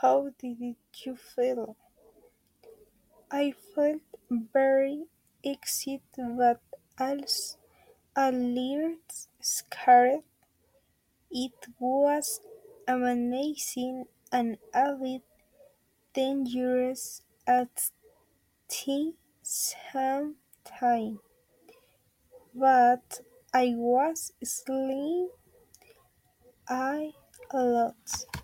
How did you feel? I felt very excited but also a little scared. It was amazing and a bit dangerous at the same time, but I was slipping a lot.